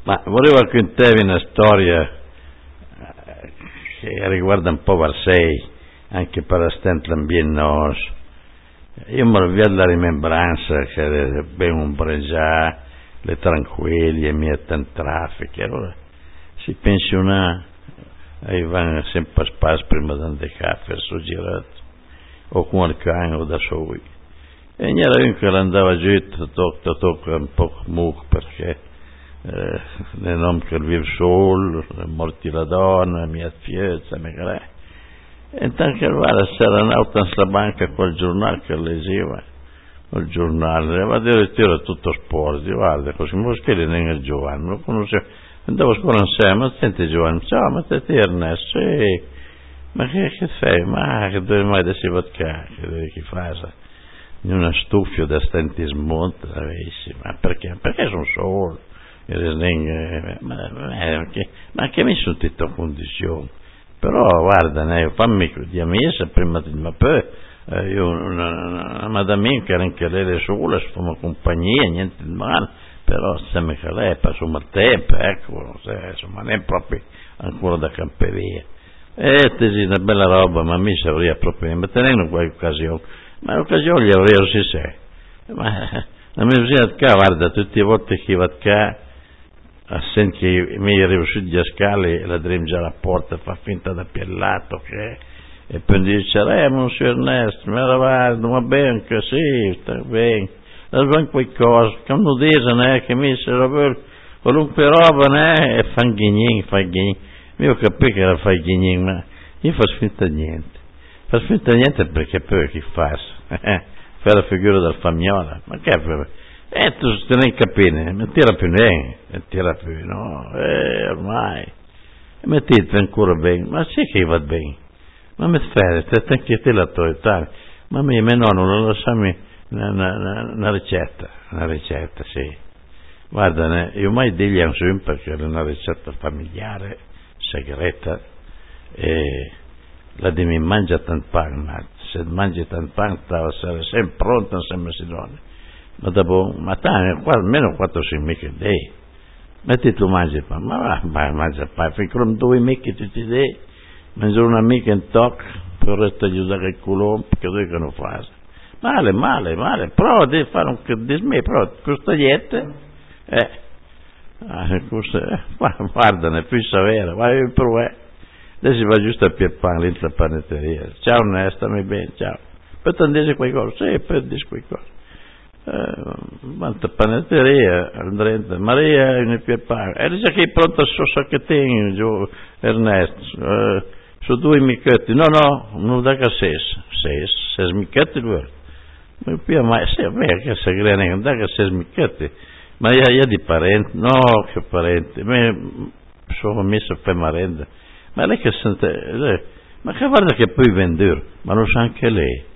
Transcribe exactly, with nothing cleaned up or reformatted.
Ma volevo raccontarvi una storia che riguarda un po' Varsei, anche per stentlan bien nos. Io mi via la rimembranza che ben un bregià, le tranquilli e mie tanti traffici. Allora si pensiona, e vanno sempre a spas prima di andare a caffè, so girato, o con il cane o da soli. E n'era uno che andava giù, tocca, tocca un po' muc perché eh, nel nome che vive solo, morti la donna, mia fiezza, mi crea. E intanto che guarda, c'era un'auto in banca col giornale che leggeva, il giornale, ma addirittura tutto sport, guarda, così, ma che non è Giovanni, lo conoscevo, andavo a scuola insieme, ma senti Giovanni, ciao, ma te ti Ernesto, sì, ma che, che fai? Ma che dove mai da si vodka, che devi che fare? In una stuffio da stenti smonta, ma perché? Perché sono solo? Ma, ma, ma che mi sono tutte in condizioni? Però guarda, ne, fammi di amici prima di ma poi eh, io una, una, una madame che era anche lei sola, si fa compagnia, niente di male, però sembra che lei passa un tempo, ecco, insomma, non è proprio ancora da camperia. E tesi una bella roba, ma mi sarebbe proprio, ma tenendo qualche occasione, ma l'occasione gli avrei si sé. Ma la mia vicina qua, guarda, tutte le volte che va qua, senti che mi è riuscito a scale, la dream già la porta, fa finta da piallato che e poi dice, eh, monsieur Ernest, ma guarda, va bene che sì, sta bene, la so qualcosa, che non dicono che mi se lo vuole, qualunque roba, ne, e fa ghignin, fa ghignin, io capisco che era fa ghignin, ma io faccio finta di niente, faccio finta di niente perché poi chi fa, fa la figura del fagnola, ma che per e tu te ne capire, non tira più niente, non tira più, no, eh, ormai, e mettete ancora bene, ma sì che va bene, ma mi fai, te anche te la tua età, ma mio nonno non lo sa una, una, una ricetta, una ricetta, sì, guarda, ne, io mai digli a un film perché è una ricetta familiare, segreta, e la di mi mangia tanto pane, ma se mangi tanto pane, stava sempre pronta, sempre si dona. Ma dopo, ma tanto, almeno quattro sei mica dei, metti tu mangi il pane, ma va, ma mangia il pane, finché non due mica tutti dei, mangiare una mica in toc, per il resto di usare il culo, perché dove che non fa? Male, male, male, prova di fare un che di me, però questa dieta, eh, ah, questa, guarda, ne più severa, vai per me, adesso va giusto a Pierpane, lì la panetteria, ciao Ernesto, stammi bene, ciao, poi ti dici qualcosa, sì, poi dici qualcosa. Quanta eh, panetteria andrete Maria in Pierpane e dice che è pronto so sacchettino giù Ernesto eh, su due michetti no no non da che sei sei sei michetti due ma più mai se beh che se grene non da che sei michetti ma io io di parente no che parente me sono messo per merenda ma lei che sente lei, ma che guarda che poi vendere ma lo sa anche lei